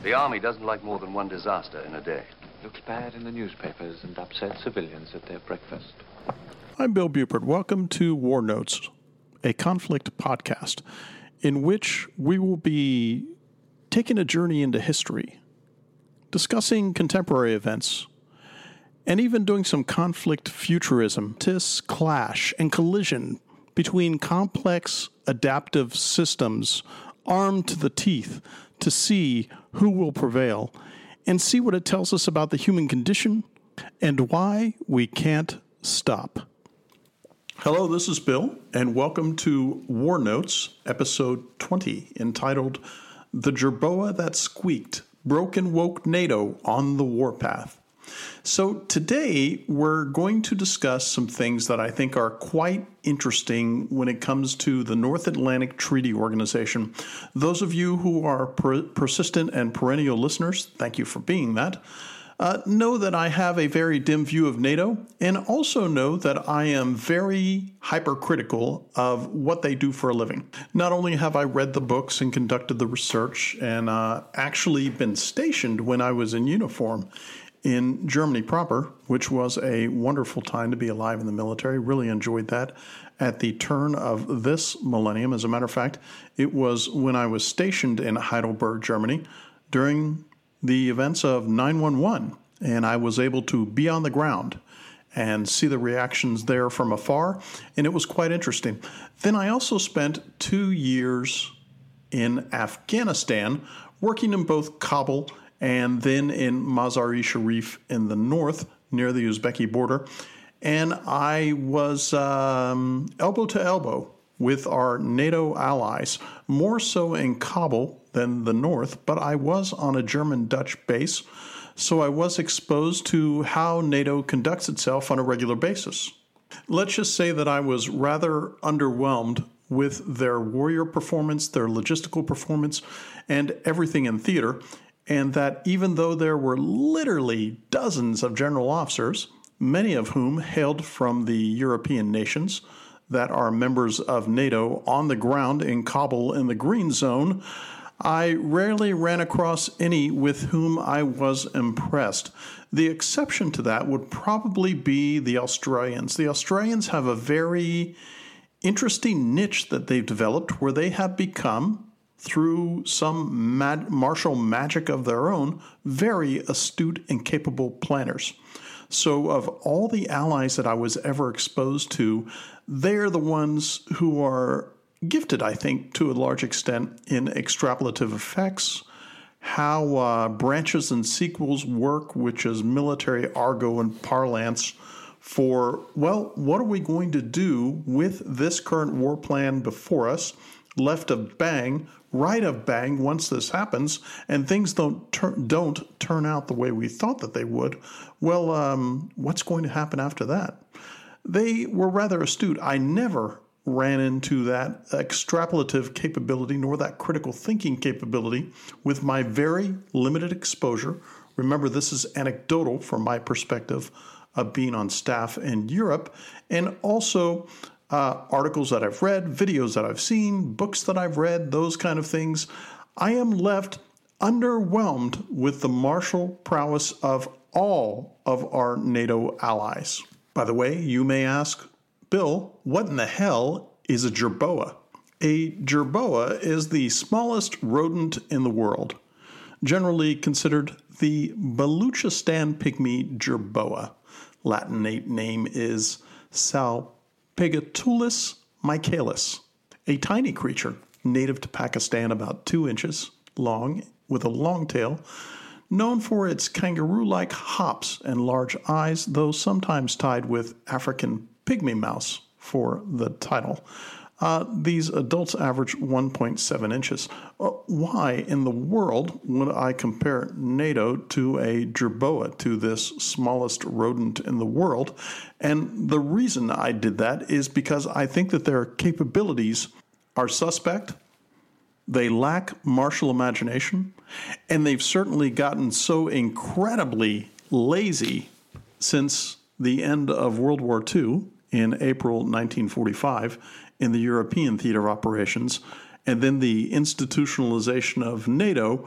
The Army doesn't like more than one disaster in a day. Looks bad in the newspapers and upset civilians at their breakfast. I'm Bill Buford. Welcome to War Notes, a conflict podcast in which we will be taking a journey into history, discussing contemporary events, and even doing some conflict futurism. This clash and collision between complex adaptive systems armed to the teeth to see who will prevail and see what it tells us about the human condition and why we can't stop. Hello, this is Bill, and welcome to War Notes, episode 20, entitled The Jerboa That Squeaked, Broke and Woke NATO on the Warpath. So today we're going to discuss some things that I think are quite interesting when it comes to the North Atlantic Treaty Organization. Those of you who are persistent and perennial listeners, thank you for being that, know that I have a very dim view of NATO, and also know that I am very hypercritical of what they do for a living. Not only have I read the books and conducted the research and actually been stationed when I was in uniform in Germany proper, which was a wonderful time to be alive in the military. Really enjoyed that at the turn of this millennium. As a matter of fact, it was when I was stationed in Heidelberg, Germany, during the events of 9/11, and I was able to be on the ground and see the reactions there from afar, and it was quite interesting. Then I also spent 2 years in Afghanistan, working in both Kabul and then in Mazar-e Sharif in the north, near the Uzbeki border. And I was elbow to elbow with our NATO allies, more so in Kabul than the north, but I was on a German-Dutch base, so I was exposed to how NATO conducts itself on a regular basis. Let's just say that I was rather underwhelmed with their warrior performance, their logistical performance, and everything in theater, and that even though there were literally dozens of general officers, many of whom hailed from the European nations that are members of NATO on the ground in Kabul in the Green Zone, I rarely ran across any with whom I was impressed. The exception to that would probably be the Australians. The Australians have a very interesting niche that they've developed where they have become, through some martial magic of their own, very astute and capable planners. So of all the allies that I was ever exposed to, they're the ones who are gifted, I think, to a large extent in extrapolative effects, how branches and sequels work, which is military argot and parlance for, well, what are we going to do with this current war plan before us, left of bang, right of bang once this happens, and things don't turn out the way we thought that they would. Well, what's going to happen after that? They were rather astute. I never ran into that extrapolative capability nor that critical thinking capability with my very limited exposure. Remember, this is anecdotal from my perspective of being on staff in Europe, and also articles that I've read, videos that I've seen, books that I've read, those kind of things. I am left underwhelmed with the martial prowess of all of our NATO allies. By the way, you may ask, Bill, what in the hell is a jerboa? A jerboa is the smallest rodent in the world, generally considered the Baluchistan pygmy jerboa. Latin name is Salpigatulis michaelis, a tiny creature native to Pakistan, about 2 inches long, with a long tail, known for its kangaroo-like hops and large eyes, though sometimes tied with African pygmy mouse for the title. These adults average 1.7 inches. Why in the world would I compare NATO to a jerboa, to this smallest rodent in the world? And the reason I did that is because I think that their capabilities are suspect. They lack martial imagination, and they've certainly gotten so incredibly lazy since the end of World War II in April 1945 in the European theater of operations, and then the institutionalization of NATO,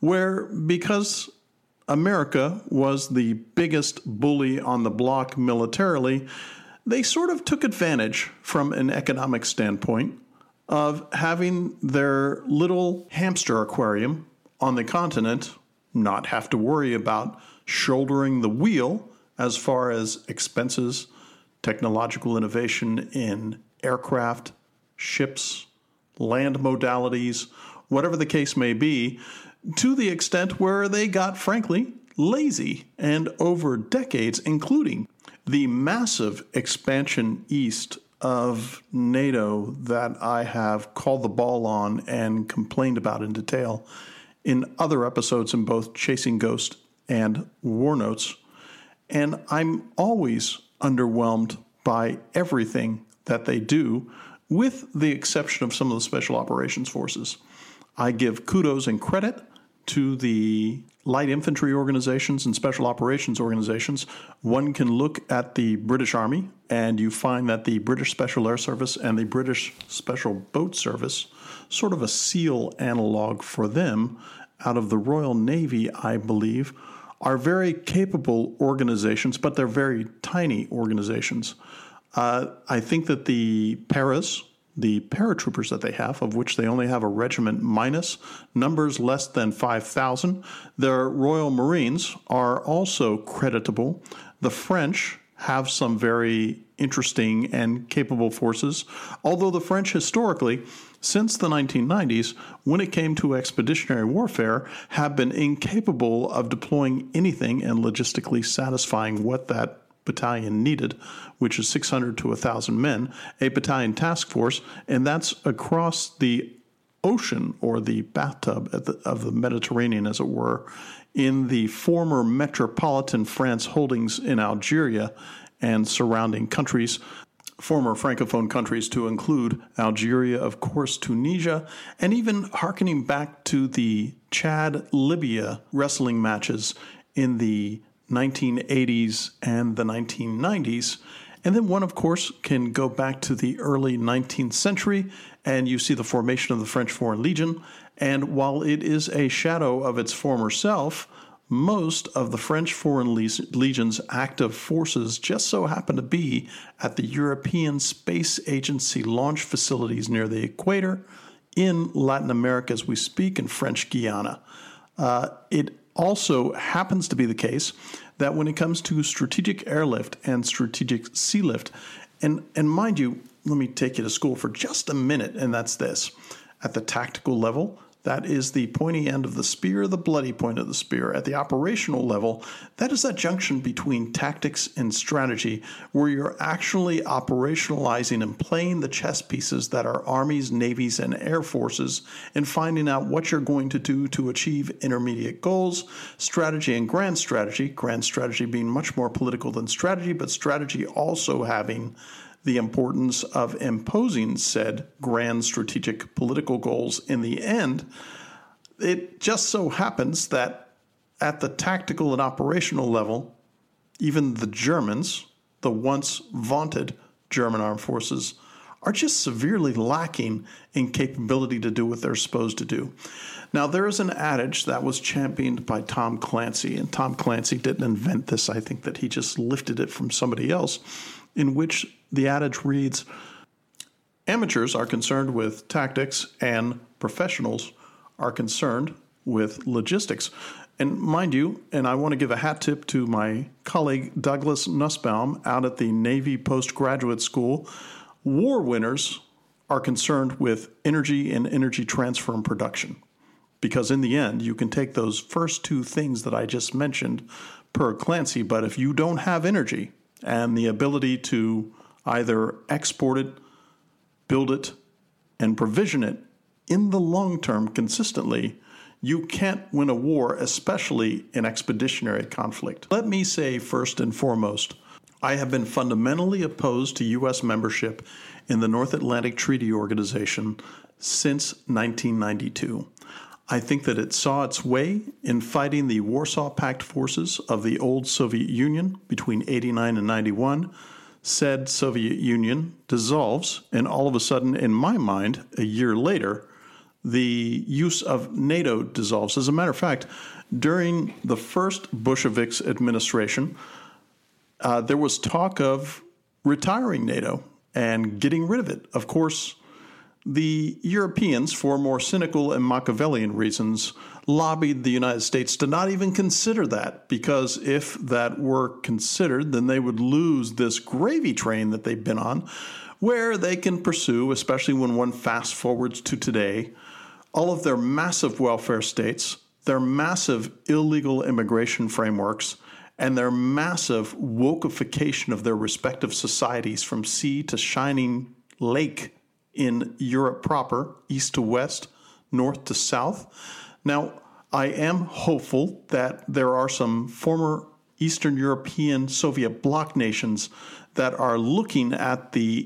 where because America was the biggest bully on the block militarily, they sort of took advantage from an economic standpoint of having their little hamster aquarium on the continent not have to worry about shouldering the wheel as far as expenses, technological innovation in aircraft, ships, land modalities, whatever the case may be, to the extent where they got, frankly, lazy. And over decades, including the massive expansion east of NATO that I have called the ball on and complained about in detail in other episodes in both Chasing Ghost and War Notes. And I'm always underwhelmed by everything that they do, with the exception of some of the special operations forces. I give kudos and credit to the light infantry organizations and special operations organizations. One can look at the British Army, and you find that the British Special Air Service and the British Special Boat Service, sort of a SEAL analog for them, out of the Royal Navy, I believe, are very capable organizations, but they're very tiny organizations. I think that the paras, the paratroopers that they have, of which they only have a regiment minus, numbers less than 5,000. Their Royal Marines are also creditable. The French have some very interesting and capable forces, although the French historically, since the 1990s, when it came to expeditionary warfare, have been incapable of deploying anything and logistically satisfying what that battalion needed, which is 600 to 1,000 men, a battalion task force, and that's across the ocean, or the bathtub of the Mediterranean, as it were, in the former metropolitan France holdings in Algeria and surrounding countries, former Francophone countries to include Algeria, of course, Tunisia, and even hearkening back to the Chad-Libya wrestling matches in the 1980s and the 1990s. And then one, of course, can go back to the early 19th century, and you see the formation of the French Foreign Legion. And while it is a shadow of its former self, most of the French Foreign Legion's active forces just so happen to be at the European Space Agency launch facilities near the equator, in Latin America as we speak, in French Guiana. It also happens to be the case that when it comes to strategic airlift and strategic sea lift, and mind you, let me take you to school for just a minute, and that's this. At the tactical level, that is the pointy end of the spear, the bloody point of the spear. At the operational level, that is that junction between tactics and strategy, where you're actually operationalizing and playing the chess pieces that are armies, navies, and air forces, and finding out what you're going to do to achieve intermediate goals, strategy and grand strategy being much more political than strategy, but strategy also having the importance of imposing said grand strategic political goals in the end. It just so happens that at the tactical and operational level, even the Germans, the once vaunted German armed forces, are just severely lacking in capability to do what they're supposed to do. Now, there is an adage that was championed by Tom Clancy, and Tom Clancy didn't invent this. I think that he just lifted it from somebody else, in which the adage reads, amateurs are concerned with tactics and professionals are concerned with logistics. And mind you, and I want to give a hat tip to my colleague Douglas Nussbaum out at the Navy Postgraduate School, war winners are concerned with energy and energy transfer and production. Because in the end, you can take those first two things that I just mentioned per Clancy, but if you don't have energy and the ability to either export it, build it, and provision it in the long term consistently, you can't win a war, especially in expeditionary conflict. Let me say first and foremost, I have been fundamentally opposed to U.S. membership in the North Atlantic Treaty Organization since 1992. I think that it saw its way in fighting the Warsaw Pact forces of the old Soviet Union between 89 and 91. Said Soviet Union dissolves, and all of a sudden, in my mind, a year later, the use of NATO dissolves. As a matter of fact, during the first Bolsheviks administration, there was talk of retiring NATO and getting rid of it. Of course, the Europeans, for more cynical and Machiavellian reasons, lobbied the United States to not even consider that, because if that were considered, then they would lose this gravy train that they've been on, where they can pursue, especially when one fast forwards to today, all of their massive welfare states, their massive illegal immigration frameworks, and their massive wokeification of their respective societies from sea to shining lake in Europe proper, east to west, north to south. Now, I am hopeful that there are some former Eastern European Soviet bloc nations that are looking at the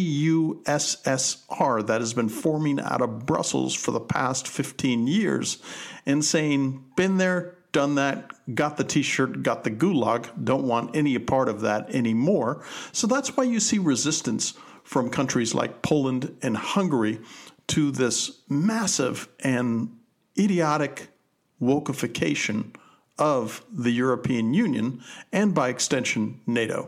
EUSSR that has been forming out of Brussels for the past 15 years and saying, been there, done that, got the T-shirt, got the gulag, don't want any part of that anymore. So that's why you see resistance from countries like Poland and Hungary to this massive and idiotic wokeification of the European Union and, by extension, NATO.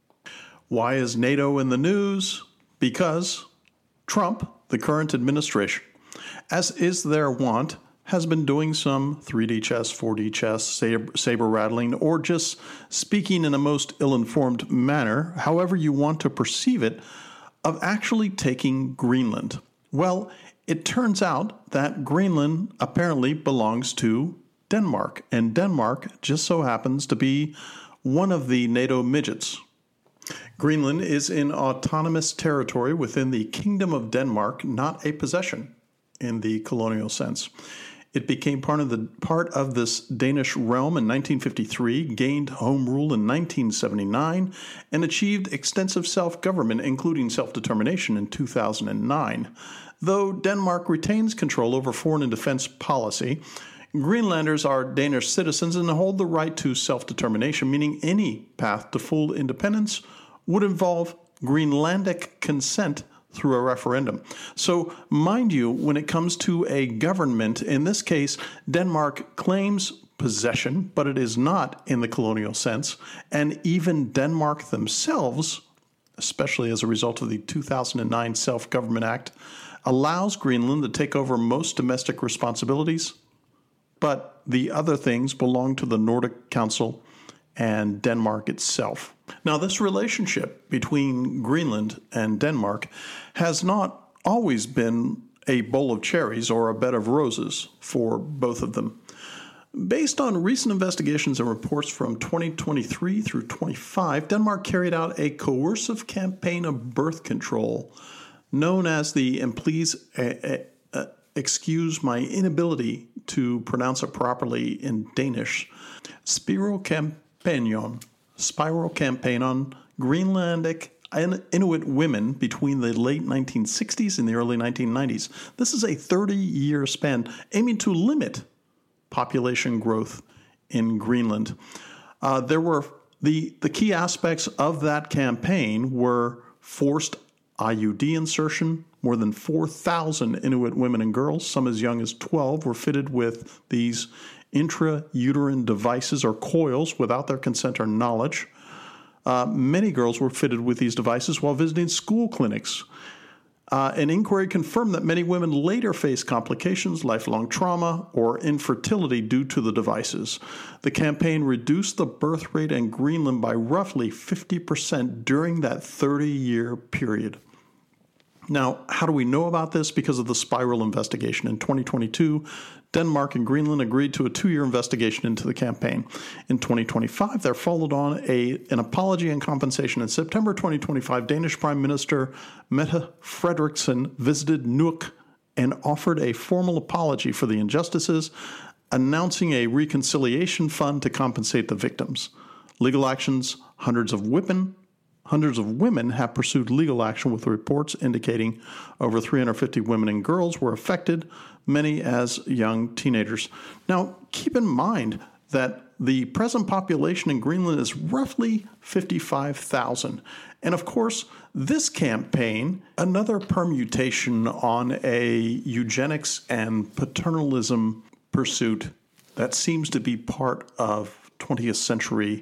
Why is NATO in the news? Because Trump, the current administration, as is their wont, has been doing some 3D chess, 4D chess, saber rattling, or just speaking in a most ill-informed manner, however you want to perceive it, of actually taking Greenland. Well, it turns out that Greenland apparently belongs to Denmark, and Denmark just so happens to be one of the NATO midgets. Greenland is in autonomous territory within the Kingdom of Denmark, not a possession in the colonial sense. It became part of this Danish realm in 1953, gained home rule in 1979, and achieved extensive self-government, including self-determination, in 2009. Though Denmark retains control over foreign and defense policy, Greenlanders are Danish citizens and hold the right to self-determination, meaning any path to full independence would involve Greenlandic consent through a referendum. So, mind you, when it comes to a government, in this case, Denmark claims possession, but it is not in the colonial sense. And even Denmark themselves, especially as a result of the 2009 Self-Government Act, allows Greenland to take over most domestic responsibilities, but the other things belong to the Nordic Council and Denmark itself. Now, this relationship between Greenland and Denmark has not always been a bowl of cherries or a bed of roses for both of them. Based on recent investigations and reports from 2023 through 25, Denmark carried out a coercive campaign of birth control known as the, and please excuse my inability to pronounce it properly in Danish, Spiral Campaign on Greenlandic Inuit women between the late 1960s and the early 1990s. This is a 30-year span aiming to limit population growth in Greenland. There were the key aspects of that campaign were forced IUD insertion. More than 4,000 Inuit women and girls, some as young as 12, were fitted with these intrauterine devices or coils without their consent or knowledge. Many girls were fitted with these devices while visiting school clinics. An inquiry confirmed that many women later faced complications, lifelong trauma, or infertility due to the devices. The campaign reduced the birth rate in Greenland by roughly 50% during that 30-year period. Now, how do we know about this? Because of the Spiral investigation. In 2022, Denmark and Greenland agreed to a 2-year investigation into the campaign. In 2025, there followed on an apology and compensation. In September 2025, Danish Prime Minister Mette Frederiksen visited Nuuk and offered a formal apology for the injustices, announcing a reconciliation fund to compensate the victims. Legal actions, hundreds of women have pursued legal action, with reports indicating over 350 women and girls were affected, many as young teenagers. Now, keep in mind that The present population in Greenland is roughly 55,000. And of course, this campaign, another permutation on a eugenics and paternalism pursuit that seems to be part of 20th century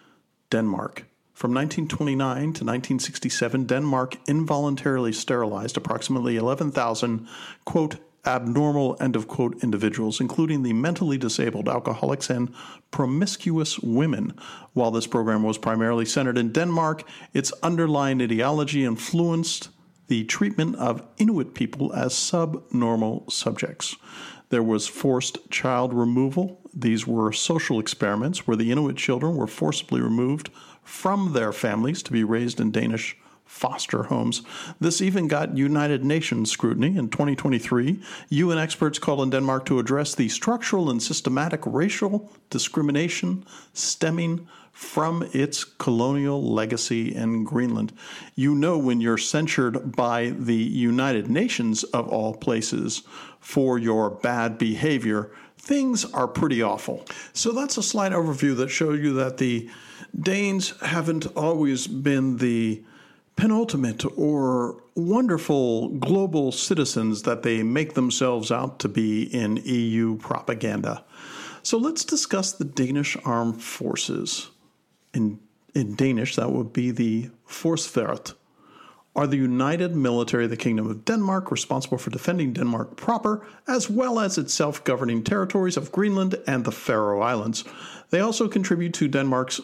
Denmark. From 1929 to 1967, Denmark involuntarily sterilized approximately 11,000, quote, abnormal, end of quote, individuals, including the mentally disabled, alcoholics, and promiscuous women. While this program was primarily centered in Denmark, its underlying ideology influenced the treatment of Inuit people as subnormal subjects. There was forced child removal. These were social experiments where the Inuit children were forcibly removed from their families to be raised in Danish foster homes. This even got United Nations scrutiny. In 2023, UN experts called on Denmark to address the structural and systematic racial discrimination stemming from its colonial legacy in Greenland. You know, when you're censured by the United Nations, of all places, for your bad behavior, things are pretty awful. So that's a slight overview that shows you that the Danes haven't always been the penultimate or wonderful global citizens that they make themselves out to be in EU propaganda. So let's discuss the Danish armed forces. In Danish, that would be the Forsvaret, are the united military of the Kingdom of Denmark, responsible for defending Denmark proper, as well as its self-governing territories of Greenland and the Faroe Islands. They also contribute to Denmark's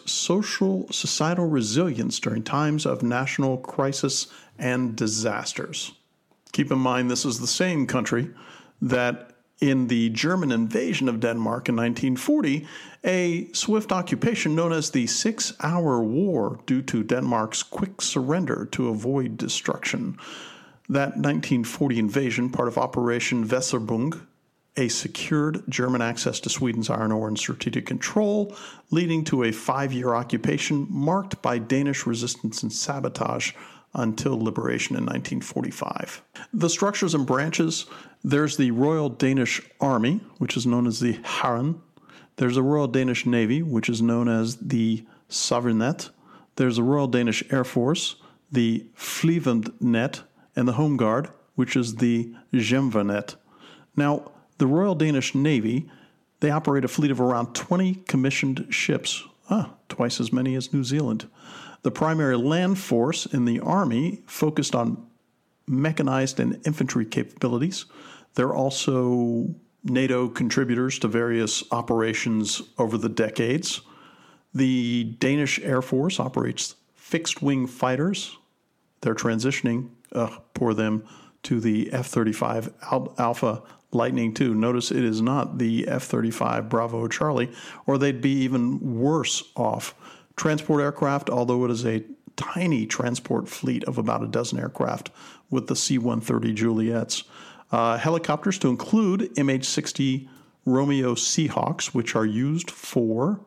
societal resilience during times of national crisis and disasters. Keep in mind, this is the same country that in the German invasion of Denmark in 1940, a swift occupation known as the 6-Hour War due to Denmark's quick surrender to avoid destruction. That 1940 invasion, part of Operation Weserübung, a secured German access to Sweden's iron ore and strategic control, leading to a 5-year occupation marked by Danish resistance and sabotage until liberation in 1945. The structures and branches, there's the Royal Danish Army, which is known as the Hæren. There's the Royal Danish Navy, which is known as the Sovnetet. There's the Royal Danish Air Force, the Flyvevåbnet, and the Home Guard, which is the Hjemmeværnet. Now, the Royal Danish Navy, they operate a fleet of around 20 commissioned ships, twice as many as New Zealand. The primary land force in the Army focused on mechanized and infantry capabilities. They're also NATO contributors to various operations over the decades. The Danish Air Force operates fixed-wing fighters. They're transitioning, poor them, to the F-35 Alpha Lightning II. Notice it is not the F-35 Bravo Charlie, or they'd be even worse off. Transport aircraft, although it is a tiny transport fleet of about a dozen aircraft with the C-130 Juliets. Helicopters to include MH-60 Romeo Seahawks, which are used for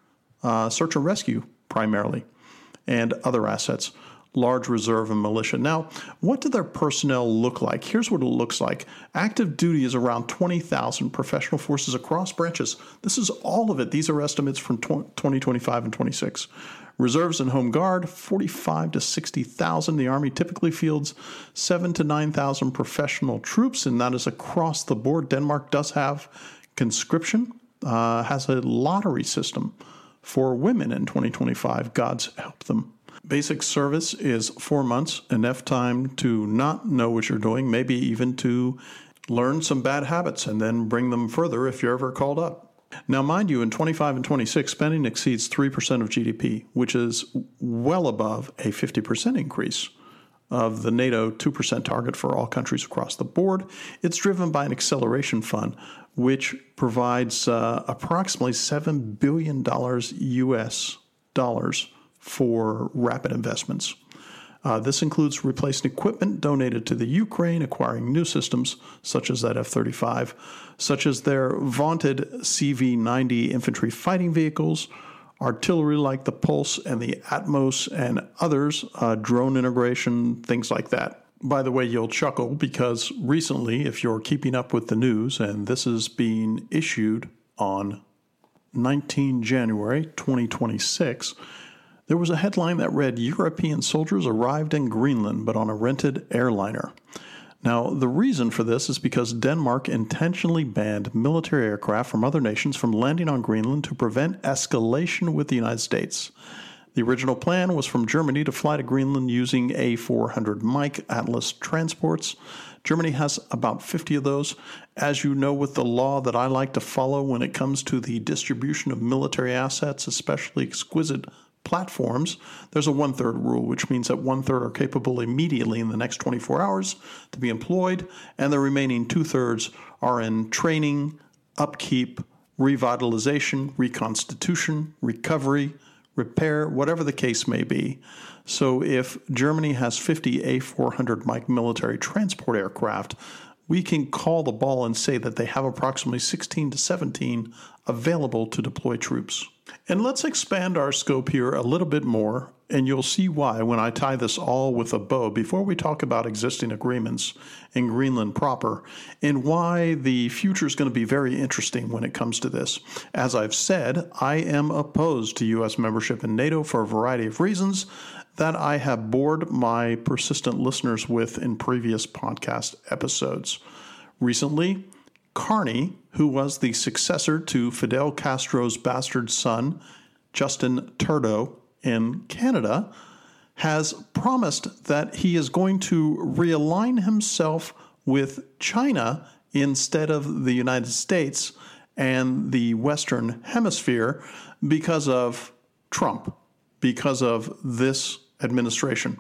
search and rescue primarily, and other assets. Large reserve and militia. Now, what do their personnel look like? Here's what it looks like. Active duty is around 20,000 professional forces across branches. This is all of it. These are estimates from 2025 and 26. Reserves and Home Guard, 45 to 60,000. The Army typically fields 7,000 to 9,000 professional troops, and that is across the board. Denmark does have conscription, has a lottery system for women in 2025. God's help them. Basic service is 4 months, enough time to not know what you're doing, maybe even to learn some bad habits and then bring them further if you're ever called up. Now, mind you, in 25 and 26, spending exceeds 3% of GDP, which is well above a 50% increase of the NATO 2% target for all countries across the board. It's driven by an acceleration fund, which provides approximately $7 billion US dollars for rapid investments. This includes replacing equipment donated to the Ukraine, acquiring new systems such as that F-35, such as their vaunted CV-90 infantry fighting vehicles, artillery like the Pulse and the Atmos and others, drone integration, things like that. By the way, you'll chuckle because recently, if you're keeping up with the news, and this is being issued on 19 January 2026, there was a headline that read, "European soldiers arrived in Greenland, but on a rented airliner." Now, the reason for this is because Denmark intentionally banned military aircraft from other nations from landing on Greenland to prevent escalation with the United States. The original plan was from Germany to fly to Greenland using A400 Mike Atlas transports. Germany has about 50 of those. As you know, with the law that I like to follow when it comes to the distribution of military assets, especially exquisite platforms, there's a one-third rule, which means that one-third are capable immediately in the next 24 hours to be employed, and the remaining two-thirds are in training, upkeep, revitalization, reconstitution, recovery, repair, whatever the case may be. So if Germany has 50 A400 Mike military transport aircraft, we can call the ball and say that they have approximately 16 to 17 available to deploy troops. And let's expand our scope here a little bit more, and you'll see why when I tie this all with a bow before we talk about existing agreements in Greenland proper, and why the future is going to be very interesting when it comes to this. As I've said, I am opposed to U.S. membership in NATO for a variety of reasons that I have bored my persistent listeners with in previous podcast episodes. Recently, Carney, who was the successor to Fidel Castro's bastard son, Justin Trudeau, in Canada, has promised that he is going to realign himself with China instead of the United States and the Western Hemisphere because of Trump, because of this administration.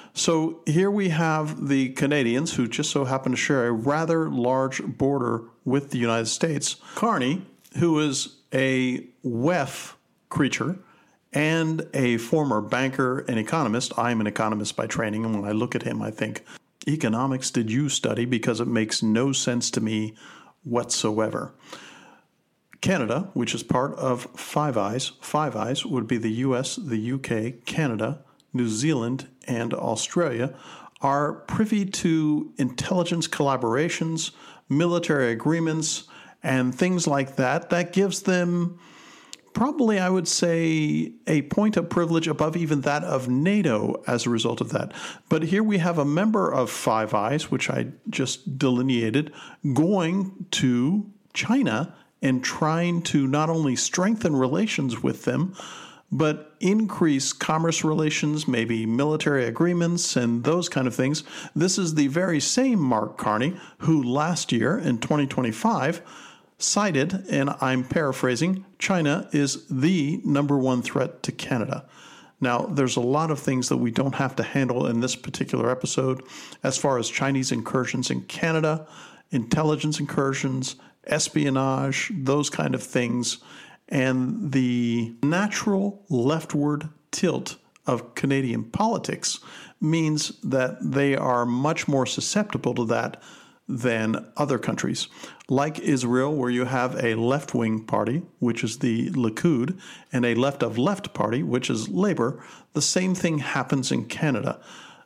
So here we have the Canadians, who just so happen to share a rather large border with the United States. Carney, who is a WEF creature and a former banker and economist. I'm an economist by training, and when I look at him, I think, economics did you study? Because it makes no sense to me whatsoever. Canada, which is part of Five Eyes. Five Eyes would be the US, the UK, Canada, New Zealand, and Australia, are privy to intelligence collaborations, military agreements, and things like that. That gives them probably, I would say, a point of privilege above even that of NATO as a result of that. But here we have a member of Five Eyes, which I just delineated, going to China and trying to not only strengthen relations with them, but increase commerce relations, maybe military agreements and those kind of things. This is the very same Mark Carney who last year in 2025 cited, and I'm paraphrasing, China is the number one threat to Canada. Now, there's a lot of things that we don't have to handle in this particular episode as far as Chinese incursions in Canada, intelligence incursions, espionage, those kind of things. And the natural leftward tilt of Canadian politics means that they are much more susceptible to that than other countries. Like Israel, where you have a left-wing party, which is the Likud, and a left-of-left party, which is Labour, the same thing happens in Canada.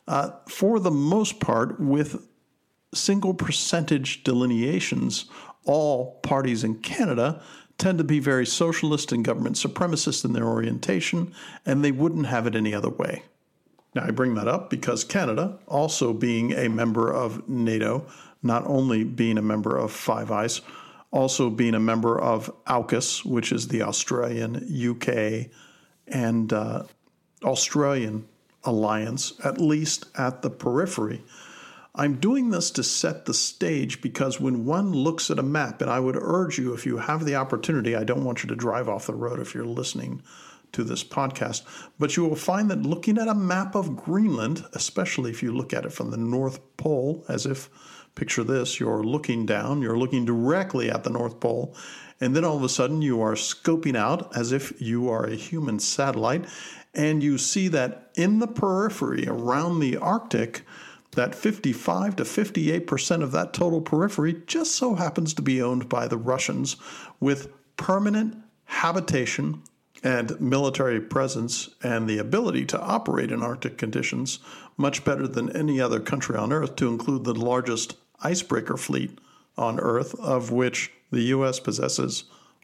For the most part, with single percentage delineations, all parties in Canada tend to be very socialist and government supremacist in their orientation, and they wouldn't have it any other way. Now, I bring that up because Canada, also being a member of NATO, not only being a member of Five Eyes, also being a member of AUKUS, which is the Australian, UK, and Australian alliance, at least at the periphery. I'm doing this to set the stage because when one looks at a map, and I would urge you, if you have the opportunity, I don't want you to drive off the road if you're listening to this podcast, but you will find that looking at a map of Greenland, especially if you look at it from the North Pole, as if, picture this, you're looking down, you're looking directly at the North Pole, and then all of a sudden you are scoping out as if you are a human satellite, and you see that in the periphery around the Arctic, that 55 to 58% of that total periphery just so happens to be owned by the Russians, with permanent habitation and military presence and the ability to operate in Arctic conditions much better than any other country on Earth, to include the largest icebreaker fleet on Earth, of which the U.S. possesses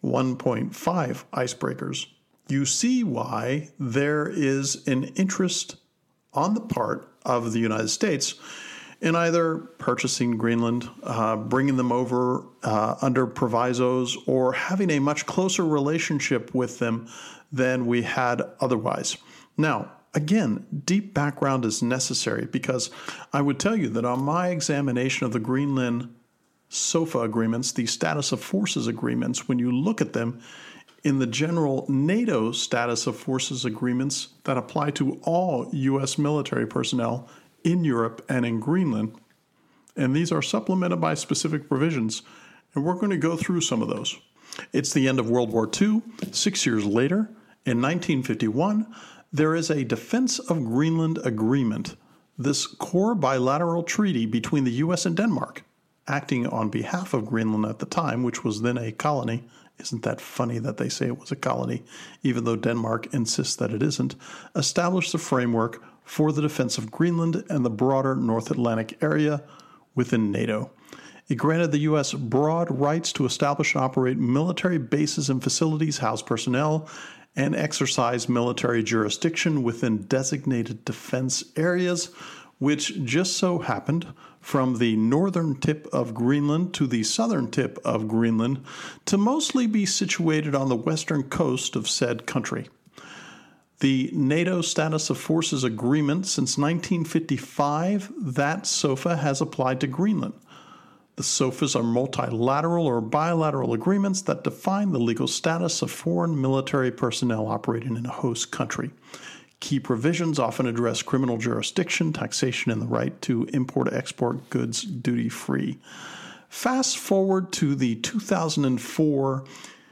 1.5 icebreakers. You see why there is an interest on the part of the United States in either purchasing Greenland, bringing them over under provisos, or having a much closer relationship with them than we had otherwise. Now, again, deep background is necessary because I would tell you that on my examination of the Greenland SOFA agreements, the status of forces agreements, when you look at them in the general NATO status of forces agreements that apply to all U.S. military personnel in Europe and in Greenland, and these are supplemented by specific provisions, and we're going to go through some of those. It's the end of World War II. 6 years later, in 1951, there is a Defense of Greenland Agreement, this core bilateral treaty between the U.S. and Denmark, acting on behalf of Greenland at the time, which was then a colony. Isn't that funny that they say it was a colony, even though Denmark insists that it isn't, established the framework for the defense of Greenland and the broader North Atlantic area within NATO. It granted the U.S. broad rights to establish and operate military bases and facilities, house personnel, and exercise military jurisdiction within designated defense areas, which just so happened from the northern tip of Greenland to the southern tip of Greenland to mostly be situated on the western coast of said country. The NATO Status of Forces Agreement since 1955, that SOFA has applied to Greenland. The SOFAs are multilateral or bilateral agreements that define the legal status of foreign military personnel operating in a host country. Key provisions often address criminal jurisdiction, taxation, and the right to import-export goods duty-free. Fast forward to the 2004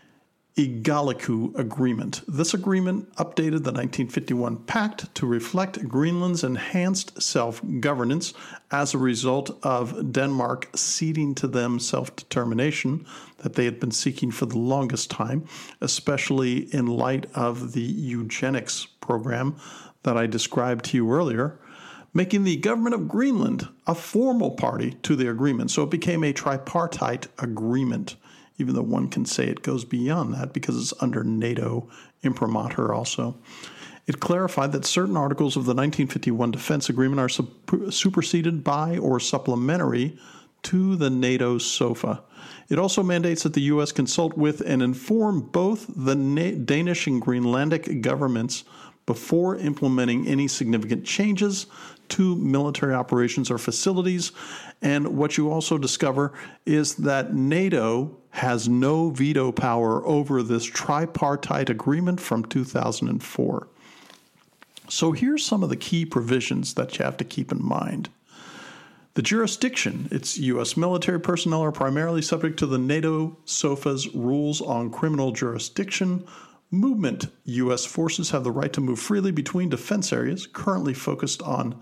Igaliku Agreement. This agreement updated the 1951 Pact to reflect Greenland's enhanced self-governance as a result of Denmark ceding to them self-determination that they had been seeking for the longest time, especially in light of the eugenics program that I described to you earlier, making the government of Greenland a formal party to the agreement. So it became a tripartite agreement, even though one can say it goes beyond that because it's under NATO imprimatur also. It clarified that certain articles of the 1951 Defense Agreement are superseded by or supplementary to the NATO SOFA. It also mandates that the U.S. consult with and inform both the Danish and Greenlandic governments before implementing any significant changes to military operations or facilities. And what you also discover is that NATO has no veto power over this tripartite agreement from 2004. So here's some of the key provisions that you have to keep in mind. The jurisdiction, its U.S. military personnel are primarily subject to the NATO SOFA's rules on criminal jurisdiction. Movement, U.S. forces have the right to move freely between defense areas, currently focused on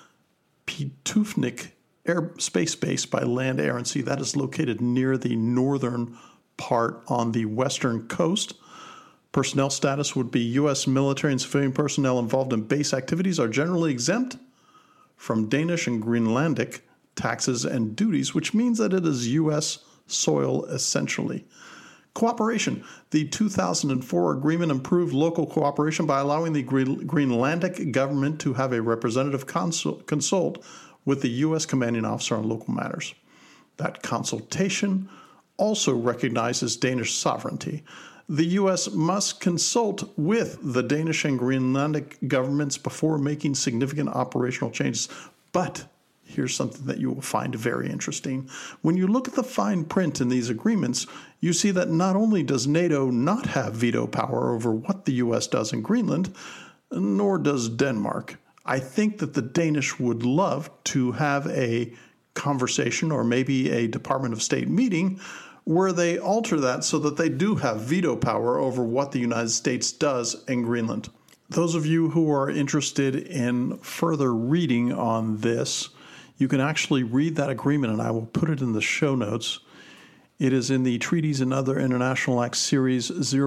Pitufnik Air Space Base by Land Air and Sea. That is located near the northern part on the western coast. Personnel status would be U.S. military and civilian personnel involved in base activities are generally exempt from Danish and Greenlandic taxes and duties, which means that it is U.S. soil essentially. Cooperation. The 2004 agreement improved local cooperation by allowing the Greenlandic government to have a representative consult with the U.S. commanding officer on local matters. That consultation also recognizes Danish sovereignty. The U.S. must consult with the Danish and Greenlandic governments before making significant operational changes. But here's something that you will find very interesting. When you look at the fine print in these agreements, you see that not only does NATO not have veto power over what the U.S. does in Greenland, nor does Denmark. I think that the Danish would love to have a conversation or maybe a Department of State meeting where they alter that so that they do have veto power over what the United States does in Greenland. Those of you who are interested in further reading on this, you can actually read that agreement, and I will put it in the show notes. It is in the Treaties and Other International Acts Series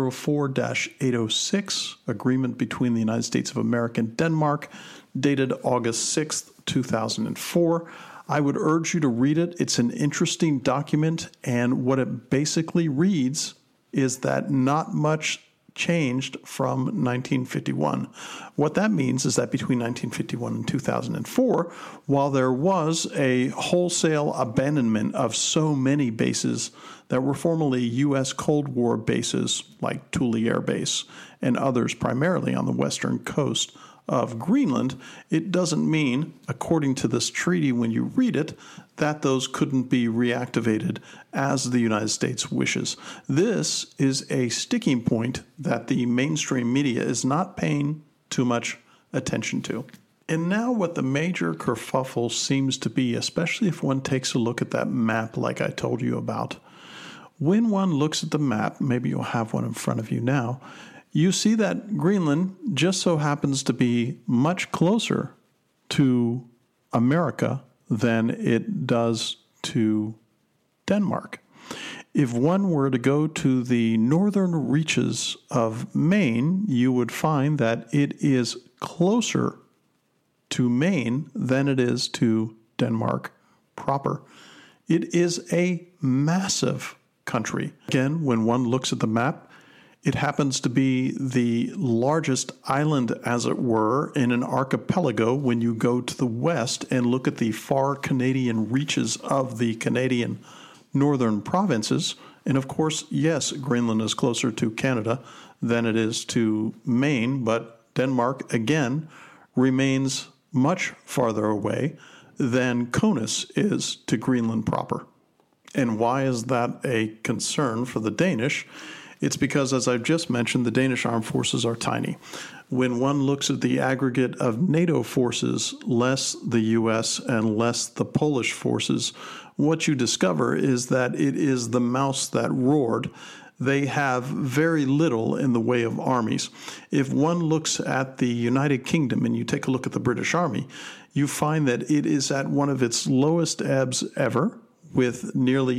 04-806, agreement between the United States of America and Denmark, dated August 6th, 2004. I would urge you to read it. It's an interesting document, and what it basically reads is that not much changed from 1951. What that means is that between 1951 and 2004, while there was a wholesale abandonment of so many bases that were formerly U.S. Cold War bases, like Thule Air Base and others primarily on the western coast of Greenland, it doesn't mean, according to this treaty when you read it, that those couldn't be reactivated as the United States wishes. This is a sticking point that the mainstream media is not paying too much attention to. And now what the major kerfuffle seems to be, especially if one takes a look at that map like I told you about. When one looks at the map, maybe you'll have one in front of you now, you see that Greenland just so happens to be much closer to America than it does to Denmark. If one were to go to the northern reaches of Maine, you would find that it is closer to Maine than it is to Denmark proper. It is a massive country. Again, when one looks at the map, it happens to be the largest island, as it were, in an archipelago when you go to the west and look at the far Canadian reaches of the Canadian northern provinces. And of course, yes, Greenland is closer to Canada than it is to Maine, but Denmark, again, remains much farther away than Konus is to Greenland proper. And why is that a concern for the Danish? It's because, as I've just mentioned, the Danish armed forces are tiny. When one looks at the aggregate of NATO forces, less the U.S. and less the Polish forces, what you discover is that it is the mouse that roared. They have very little in the way of armies. If one looks at the United Kingdom and you take a look at the British Army, you find that it is at one of its lowest ebbs ever, with nearly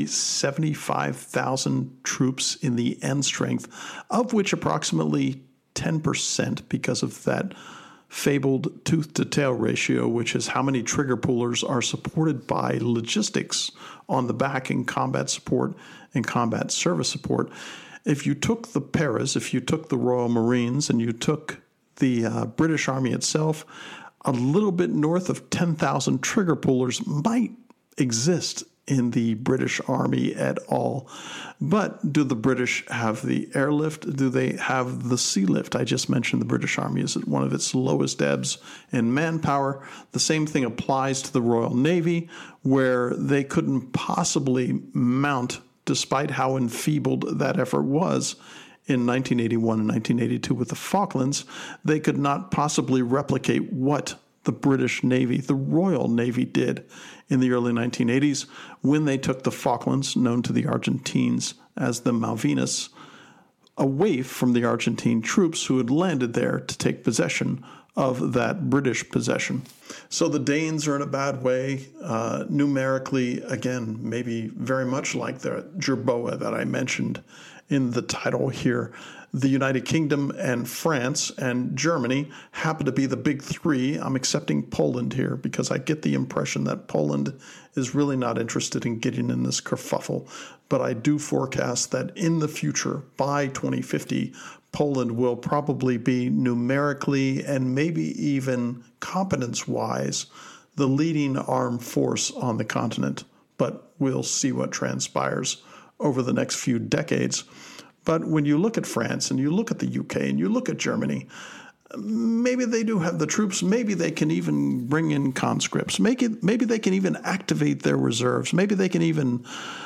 75,000 troops in the end strength, of which approximately 10%, because of that fabled tooth-to-tail ratio, which is how many trigger pullers are supported by logistics on the back in combat support and combat service support. If you took the paras, if you took the Royal Marines, and you took the British Army itself, a little bit north of 10,000 trigger pullers might exist in the British Army at all. But do the British have the airlift? Do they have the sea lift? I just mentioned the British Army is at one of its lowest ebbs in manpower. The same thing applies to the Royal Navy, where they couldn't possibly mount, despite how enfeebled that effort was in 1981 and 1982 with the Falklands. They could not possibly replicate what the British Navy, the Royal Navy, did in the early 1980s when they took the Falklands, known to the Argentines as the Malvinas, away from the Argentine troops who had landed there to take possession of that British possession. So the Danes are in a bad way, numerically, again, maybe very much like the Jerboa that I mentioned in the title here. The United Kingdom and France and Germany happen to be the big three. I'm accepting Poland here because I get the impression that Poland is really not interested in getting in this kerfuffle. But I do forecast that in the future, by 2050, Poland will probably be numerically and maybe even competence-wise the leading armed force on the continent. But we'll see what transpires over the next few decades. But when you look at France and you look at the UK and you look at Germany, maybe they do have the troops. Maybe they can even bring in conscripts. Maybe they can even activate their reserves. Maybe they can even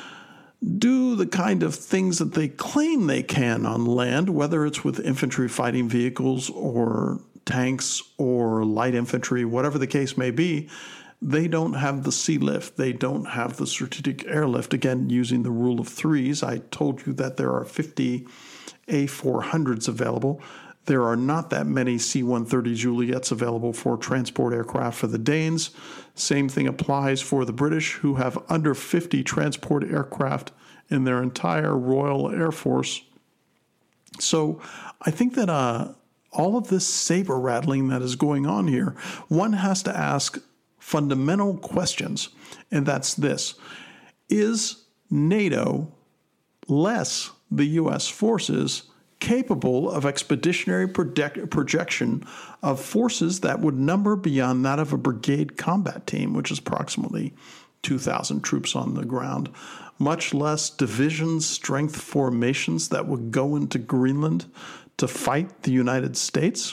do the kind of things that they claim they can on land, whether it's with infantry fighting vehicles or tanks or light infantry, whatever the case may be. They don't have the sea lift. They don't have the strategic airlift. Again, using the rule of threes, I told you that there are 50 A400s available. There are not that many C-130 Juliets available for transport aircraft for the Danes. Same thing applies for the British, who have under 50 transport aircraft in their entire Royal Air Force. So I think that all of this saber rattling that is going on here, one has to ask fundamental questions, and that's this. Is NATO less the U.S. forces capable of expeditionary projection of forces that would number beyond that of a brigade combat team, which is approximately 2,000 troops on the ground, much less division strength formations that would go into Greenland to fight the United States.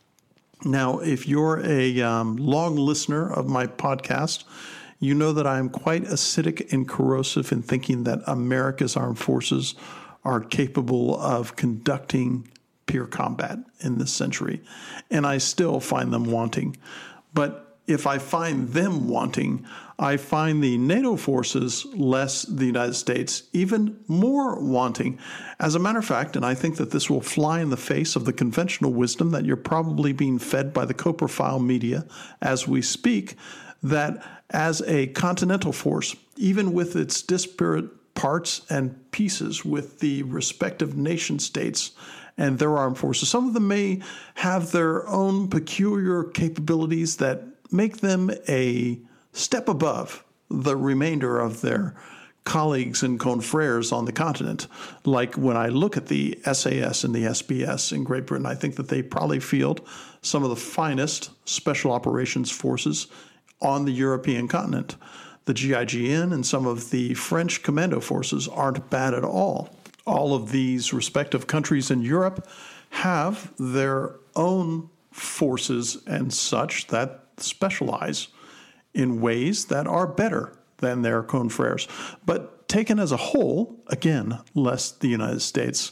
Now, if you're a long listener of my podcast, you know that I am quite acidic and corrosive in thinking that America's armed forces are capable of conducting peer combat in this century. And I still find them wanting. But if I find them wanting, I find the NATO forces, less the United States, even more wanting. As a matter of fact, and I think that this will fly in the face of the conventional wisdom that you're probably being fed by the coprophile media as we speak, that as a continental force, even with its disparate parts and pieces with the respective nation states and their armed forces, some of them may have their own peculiar capabilities that make them a step above the remainder of their colleagues and confrères on the continent. Like when I look at the SAS and the SBS in Great Britain, I think that they probably field some of the finest special operations forces on the European continent. The GIGN and some of the French commando forces aren't bad at all. All of these respective countries in Europe have their own forces and such that specialize in ways that are better than their confrères. But taken as a whole, again, less the United States,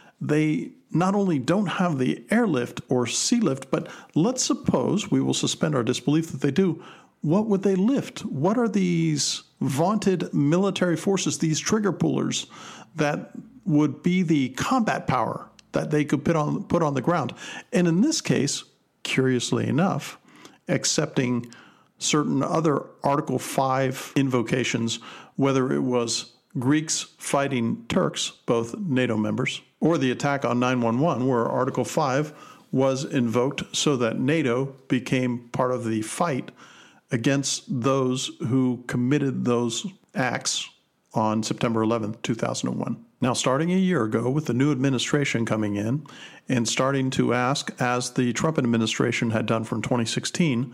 they not only don't have the airlift or sea lift, but let's suppose we will suspend our disbelief that they do. What would they lift? What are these vaunted military forces, these trigger pullers that would be the combat power that they could put on the ground? And in this case, curiously enough, accepting certain other Article 5 invocations, whether it was Greeks fighting Turks, both NATO members, or the attack on 9/11, where Article 5 was invoked so that NATO became part of the fight against those who committed those acts on September 11th, 2001. Now, starting a year ago with the new administration coming in and starting to ask, as the Trump administration had done from 2016,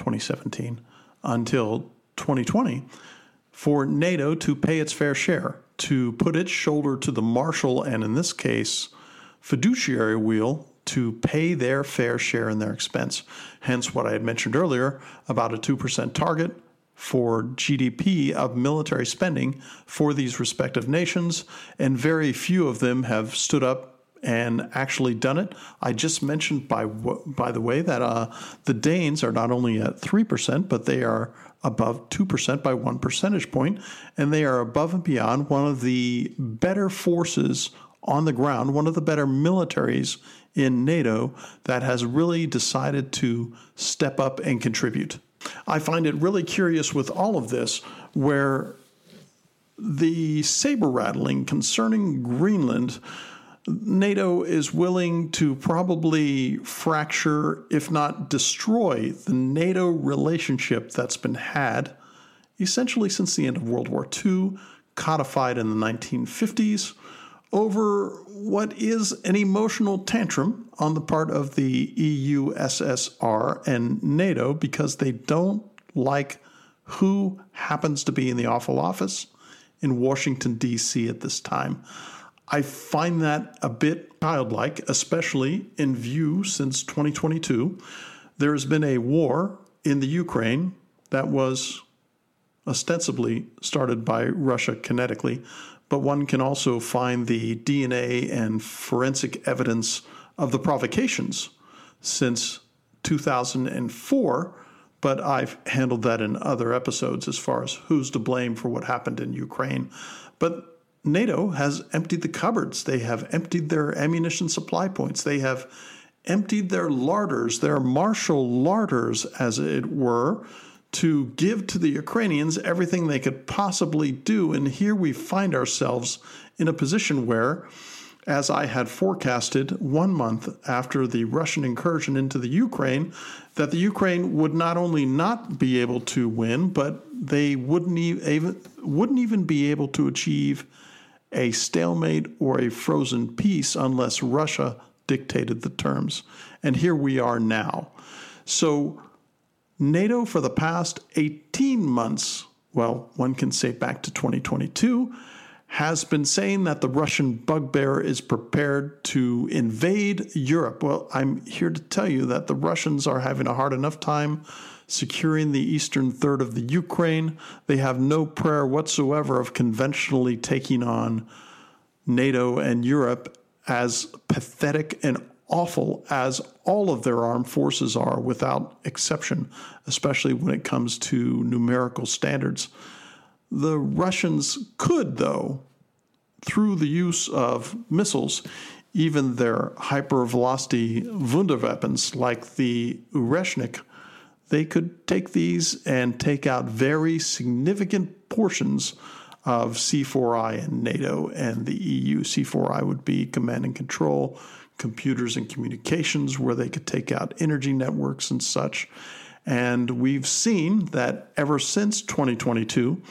2017, until 2020, for NATO to pay its fair share, to put its shoulder to the martial and, in this case, fiduciary wheel to pay their fair share in their expense. Hence what I had mentioned earlier about a 2% target for GDP of military spending for these respective nations, and very few of them have stood up and actually done it. I just mentioned, by the way, that the Danes are not only at 3%, but they are above 2% by 1 percentage point, and they are above and beyond one of the better forces on the ground, one of the better militaries in NATO that has really decided to step up and contribute. I find it really curious with all of this, where the saber rattling concerning Greenland, NATO is willing to probably fracture, if not destroy, the NATO relationship that's been had essentially since the end of World War II, codified in the 1950s, over what is an emotional tantrum on the part of the EU, SSR, and NATO, because they don't like who happens to be in the Oval Office in Washington, D.C. at this time. I find that a bit childlike, especially in view since 2022. There has been a war in the Ukraine that was ostensibly started by Russia kinetically, but one can also find the DNA and forensic evidence of the provocations since 2004, but I've handled that in other episodes as far as who's to blame for what happened in Ukraine. But NATO has emptied the cupboards. They have emptied their ammunition supply points. They have emptied their larders, their martial larders, as it were, to give to the Ukrainians everything they could possibly do. And here we find ourselves in a position where, as I had forecasted 1 month after the Russian incursion into the Ukraine, that the Ukraine would not only not be able to win, but they wouldn't even be able to achieve a stalemate or a frozen peace unless Russia dictated the terms. And here we are now. So NATO for the past 18 months, well, one can say back to 2022, has been saying that the Russian bugbear is prepared to invade Europe. Well, I'm here to tell you that the Russians are having a hard enough time securing the eastern third of the Ukraine. They have no prayer whatsoever of conventionally taking on NATO and Europe, as pathetic and awful as all of their armed forces are without exception, especially when it comes to numerical standards. The Russians could, though, through the use of missiles, even their hypervelocity Wunderweapons like the Ureshnik, they could take these and take out very significant portions of C4I in NATO and the EU. C4I would be command and control, computers and communications, where they could take out energy networks and such. And we've seen that ever since 2022,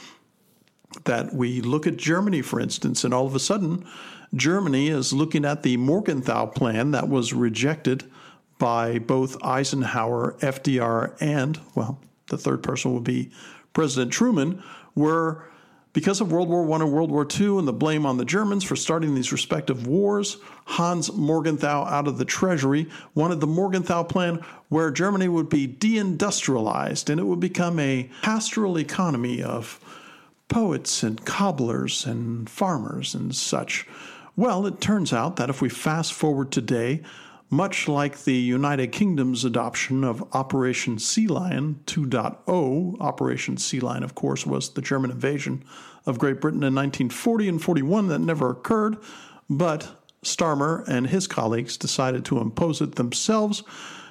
that we look at Germany, for instance, and all of a sudden, Germany is looking at the Morgenthau Plan that was rejected by both Eisenhower, FDR, and, well, the third person would be President Truman, where because of World War I and World War II and the blame on the Germans for starting these respective wars, Hans Morgenthau out of the Treasury wanted the Morgenthau Plan where Germany would be deindustrialized and it would become a pastoral economy of poets and cobblers and farmers and such. Well, it turns out that if we fast forward today, much like the United Kingdom's adoption of Operation Sea Lion 2.0, Operation Sea Lion, of course, was the German invasion of Great Britain in 1940 and 41 that never occurred, but Starmer and his colleagues decided to impose it themselves.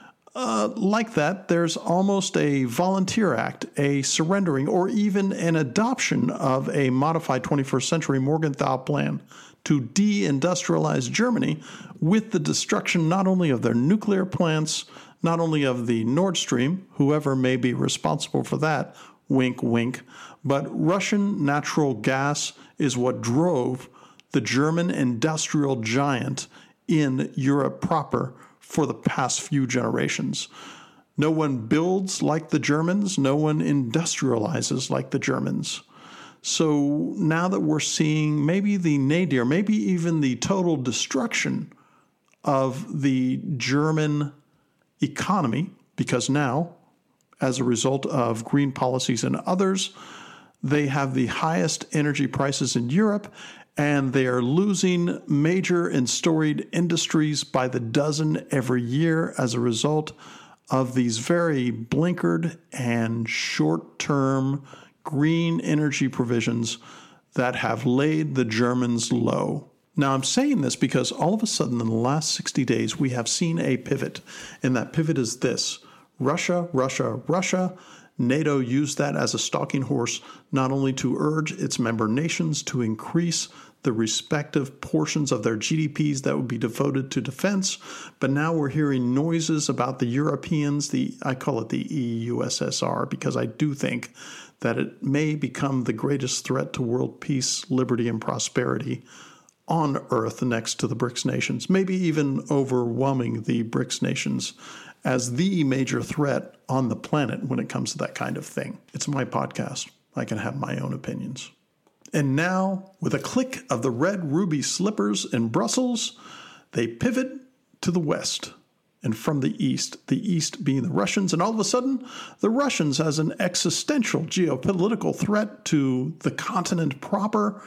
Like that, there's almost a volunteer act, a surrendering, or even an adoption of a modified 21st century Morgenthau Plan to deindustrialize Germany with the destruction not only of their nuclear plants, not only of the Nord Stream, whoever may be responsible for that, wink, wink, but Russian natural gas is what drove the German industrial giant in Europe proper for the past few generations. No one builds like the Germans. No one industrializes like the Germans. So now that we're seeing maybe the nadir, maybe even the total destruction of the German economy, because now, as a result of green policies and others, they have the highest energy prices in Europe, and they are losing major and storied industries by the dozen every year as a result of these very blinkered and short-term green energy provisions that have laid the Germans low. Now, I'm saying this because all of a sudden in the last 60 days, we have seen a pivot, and that pivot is this: Russia, Russia, Russia. NATO used that as a stalking horse, not only to urge its member nations to increase the respective portions of their GDPs that would be devoted to defense, but now we're hearing noises about the Europeans, I call it the EUSSR, because I do think that it may become the greatest threat to world peace, liberty, and prosperity on Earth next to the BRICS nations, maybe even overwhelming the BRICS nations as the major threat on the planet when it comes to that kind of thing. It's my podcast. I can have my own opinions. And now, with a click of the red ruby slippers in Brussels, they pivot to the west. And from the east being the Russians, and all of a sudden, the Russians as an existential geopolitical threat to the continent proper,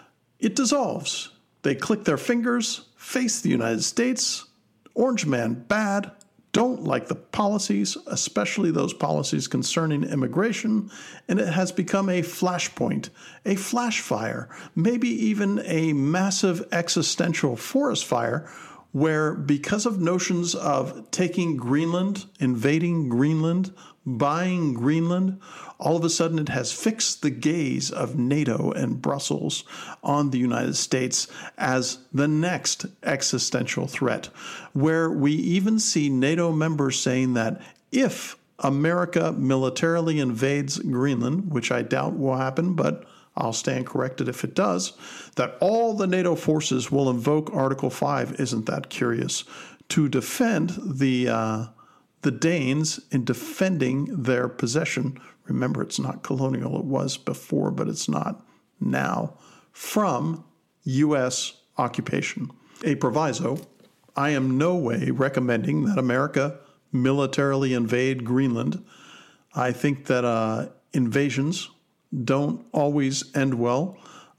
it dissolves. They click their fingers, face the United States, Orange Man bad, don't like the policies, especially those policies concerning immigration, and it has become a flashpoint, a flash fire, maybe even a massive existential forest fire, where because of notions of taking Greenland, invading Greenland, buying Greenland, all of a sudden it has fixed the gaze of NATO and Brussels on the United States as the next existential threat, where we even see NATO members saying that if America militarily invades Greenland, which I doubt will happen, but I'll stand corrected if it does, that all the NATO forces will invoke Article 5, isn't that curious, to defend the Danes in defending their possession. Remember, it's not colonial. It was before, but it's not now, from U.S. occupation. A proviso: I am no way recommending that America militarily invade Greenland. I think that invasions don't always end well.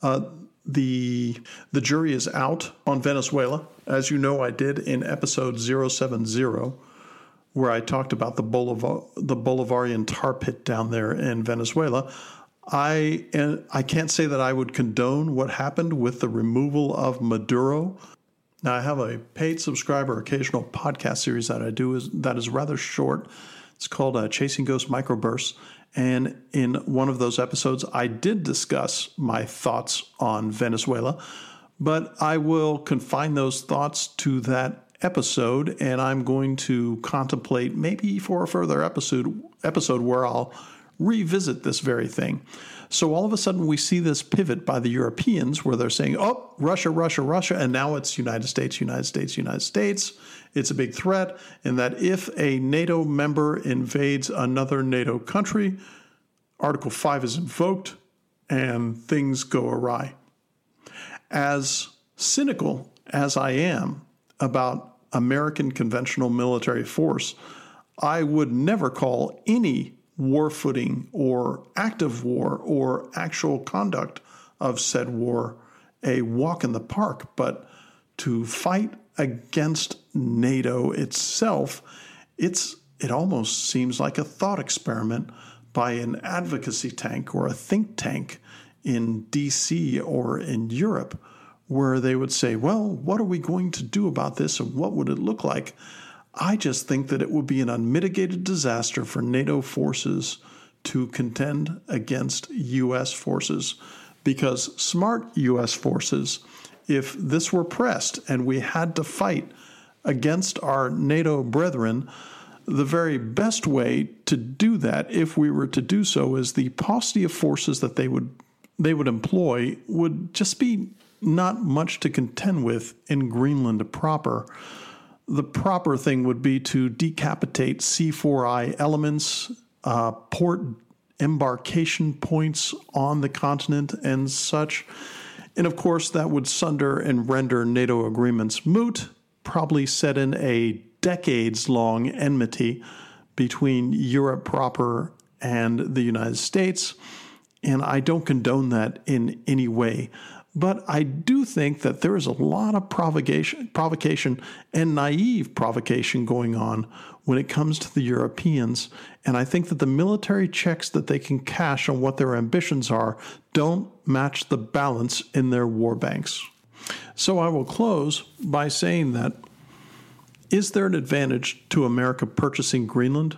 The jury is out on Venezuela. As you know, I did in episode 070, where I talked about the Bolivarian tar pit down there in Venezuela. I can't say that I would condone what happened with the removal of Maduro. Now, I have a paid subscriber occasional podcast series that I do that is rather short. It's called Chasing Ghost Microbursts. And in one of those episodes, I did discuss my thoughts on Venezuela, but I will confine those thoughts to that episode, and I'm going to contemplate maybe for a further episode where I'll revisit this very thing. So all of a sudden we see this pivot by the Europeans where they're saying, oh, Russia, Russia, Russia, and now it's United States, United States, United States. It's a big threat, and that if a NATO member invades another NATO country, Article 5 is invoked and things go awry. As cynical as I am about American conventional military force, I would never call any war footing or active war or actual conduct of said war a walk in the park, but to fight against NATO itself, it almost seems like a thought experiment by an advocacy tank or a think tank in DC or in Europe, where they would say, well, what are we going to do about this and what would it look like? I just think that it would be an unmitigated disaster for NATO forces to contend against U.S. forces, because smart U.S. forces, if this were pressed and we had to fight against our NATO brethren, the very best way to do that, if we were to do so, is the paucity of forces that they would employ would just be not much to contend with in Greenland proper. The proper thing would be to decapitate C4I elements, port embarkation points on the continent and such. And of course, that would sunder and render NATO agreements moot, probably set in a decades-long enmity between Europe proper and the United States. And I don't condone that in any way. But I do think that there is a lot of provocation and naive provocation going on when it comes to the Europeans. And I think that the military checks that they can cash on what their ambitions are don't match the balance in their war banks. So I will close by saying that, is there an advantage to America purchasing Greenland?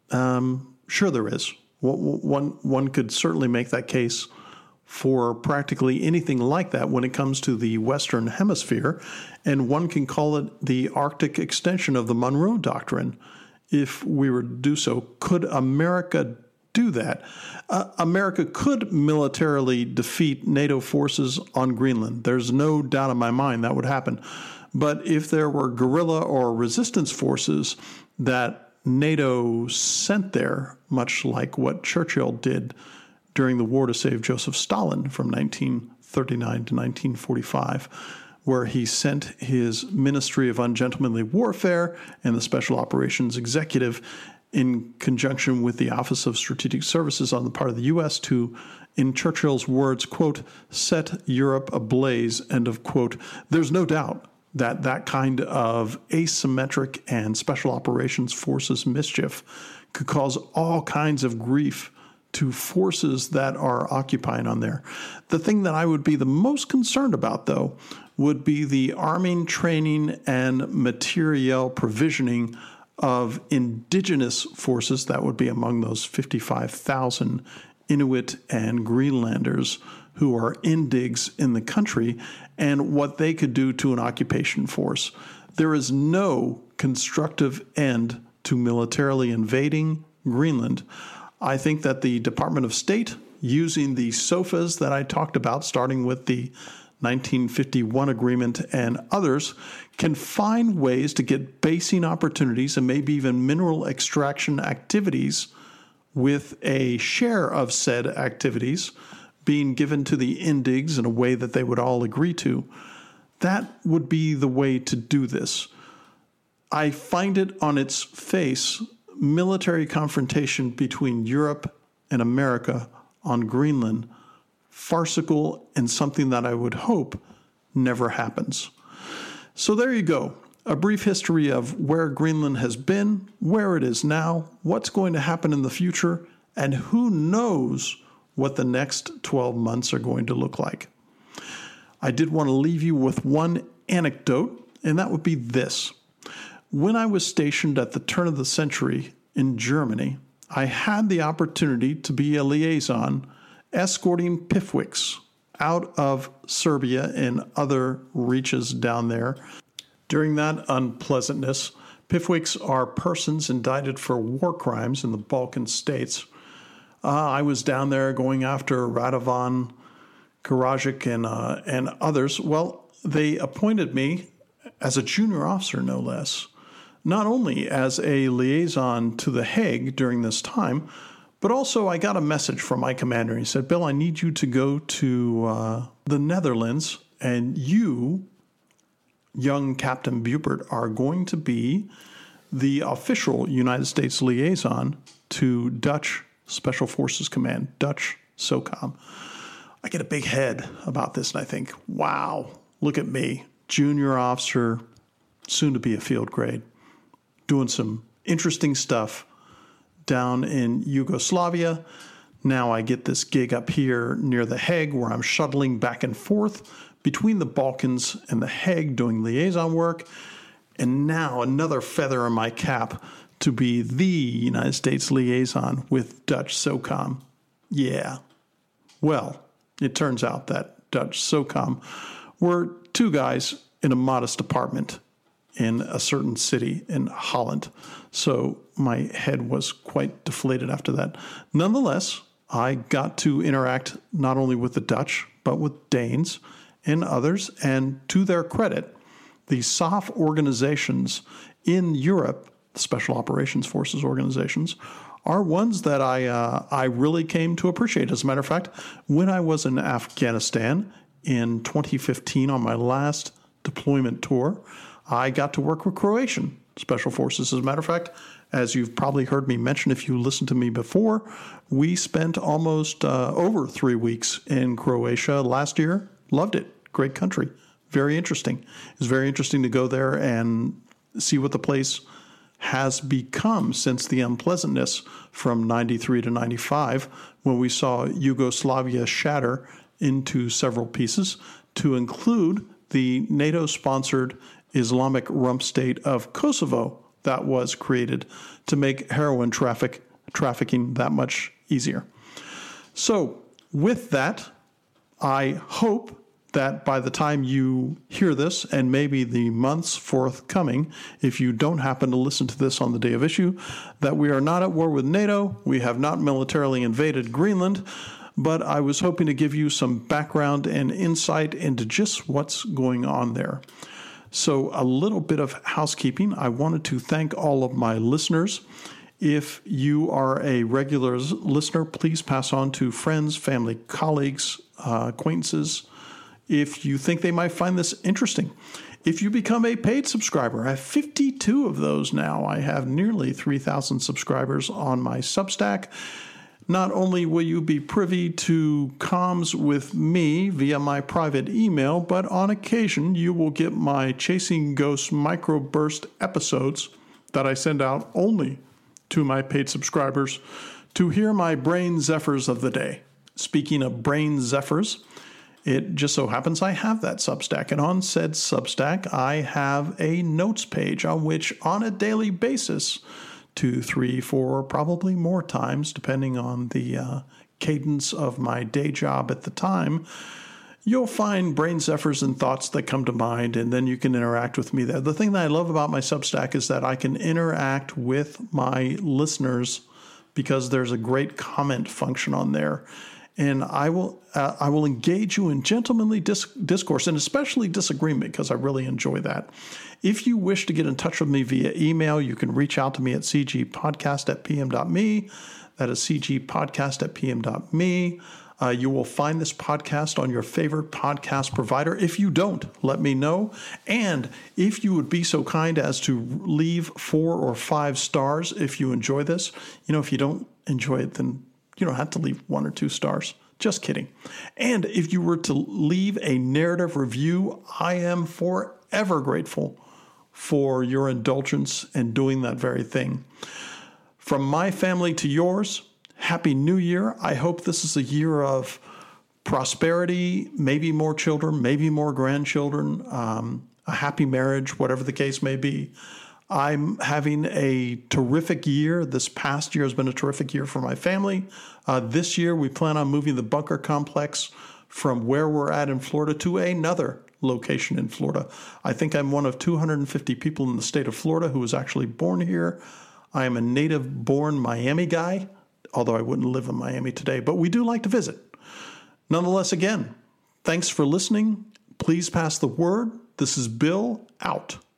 Sure there is. One could certainly make that case for practically anything like that when it comes to the Western Hemisphere, and one can call it the Arctic extension of the Monroe Doctrine. If we were to do so, could America do that? America could militarily defeat NATO forces on Greenland. There's no doubt in my mind that would happen. But if there were guerrilla or resistance forces that NATO sent there, much like what Churchill did during the war to save Joseph Stalin from 1939 to 1945, where he sent his Ministry of Ungentlemanly Warfare and the Special Operations Executive in conjunction with the Office of Strategic Services on the part of the U.S. to, in Churchill's words, quote, set Europe ablaze, end of quote. There's no doubt that that kind of asymmetric and Special Operations Forces mischief could cause all kinds of grief to forces that are occupying on there. The thing that I would be the most concerned about, though, would be the arming, training, and materiel provisioning of indigenous forces. That would be among those 55,000 Inuit and Greenlanders who are indigs in the country, and what they could do to an occupation force. There is no constructive end to militarily invading Greenland. I think that the Department of State, using the sofas that I talked about, starting with the 1951 agreement and others, can find ways to get basing opportunities and maybe even mineral extraction activities with a share of said activities being given to the Indigs in a way that they would all agree to. That would be the way to do this. I find it on its face, military confrontation between Europe and America on Greenland, farcical and something that I would hope never happens. So there you go. A brief history of where Greenland has been, where it is now, what's going to happen in the future, and who knows what the next 12 months are going to look like. I did want to leave you with one anecdote, and that would be this. When I was stationed at the turn of the century in Germany, I had the opportunity to be a liaison escorting PIFWICs out of Serbia and other reaches down there. During that unpleasantness, PIFWICs are persons indicted for war crimes in the Balkan states. I was down there going after Radovan Karadzic and others. Well, they appointed me as a junior officer, no less, not only as a liaison to The Hague during this time, but also I got a message from my commander. He said, Bill, I need you to go to the Netherlands, and you, young Captain Bupert, are going to be the official United States liaison to Dutch Special Forces Command, Dutch SOCOM. I get a big head about this, and I think, wow, look at me, junior officer, soon to be a field grade, doing some interesting stuff down in Yugoslavia. Now I get this gig up here near The Hague where I'm shuttling back and forth between the Balkans and The Hague doing liaison work. And now another feather in my cap to be the United States liaison with Dutch SOCOM. Yeah. Well, it turns out that Dutch SOCOM were two guys in a modest apartment in a certain city in Holland. So my head was quite deflated after that. Nonetheless, I got to interact not only with the Dutch, but with Danes and others. And to their credit, the SOF organizations in Europe, Special Operations Forces organizations, are ones that I really came to appreciate. As a matter of fact, when I was in Afghanistan in 2015 on my last deployment tour, I got to work with Croatian Special Forces. As a matter of fact, as you've probably heard me mention if you listened to me before, we spent almost over 3 weeks in Croatia last year. Loved it. Great country. Very interesting. It was very interesting to go there and see what the place has become since the unpleasantness from 93 to 95, when we saw Yugoslavia shatter into several pieces, to include the NATO-sponsored Islamic rump state of Kosovo that was created to make heroin trafficking that much easier. So with that, I hope that by the time you hear this, and maybe the months forthcoming, if you don't happen to listen to this on the day of issue, that we are not at war with NATO, we have not militarily invaded Greenland, but I was hoping to give you some background and insight into just what's going on there. So a little bit of housekeeping. I wanted to thank all of my listeners. If you are a regular listener, please pass on to friends, family, colleagues, acquaintances, if you think they might find this interesting. If you become a paid subscriber, I have 52 of those now. I have nearly 3,000 subscribers on my Substack. Not only will you be privy to comms with me via my private email, but on occasion you will get my Chasing Ghosts microburst episodes that I send out only to my paid subscribers to hear my brain zephyrs of the day. Speaking of brain zephyrs, it just so happens I have that Substack, and on said Substack I have a notes page on which on a daily basis, 2, 3, 4, probably more times, depending on the cadence of my day job at the time, you'll find brain zephyrs and thoughts that come to mind, and then you can interact with me there. The thing that I love about my Substack is that I can interact with my listeners because there's a great comment function on there. and I will engage you in gentlemanly discourse and especially disagreement, because I really enjoy that. If you wish to get in touch with me via email, you can reach out to me at cgpodcast@pm.me. That is cgpodcast@pm.me. You will find this podcast on your favorite podcast provider. If you don't, let me know. And if you would be so kind as to leave 4 or 5 stars if you enjoy this. If you don't enjoy it, then you don't have to leave 1 or 2 stars. Just kidding. And if you were to leave a narrative review, I am forever grateful for your indulgence in doing that very thing. From my family to yours, Happy New Year. I hope this is a year of prosperity, maybe more children, maybe more grandchildren, a happy marriage, whatever the case may be. I'm having a terrific year. This past year has been a terrific year for my family. This year, we plan on moving the bunker complex from where we're at in Florida to another location in Florida. I think I'm one of 250 people in the state of Florida who was actually born here. I am a native-born Miami guy, although I wouldn't live in Miami today, but we do like to visit. Nonetheless, again, thanks for listening. Please pass the word. This is Bill, out.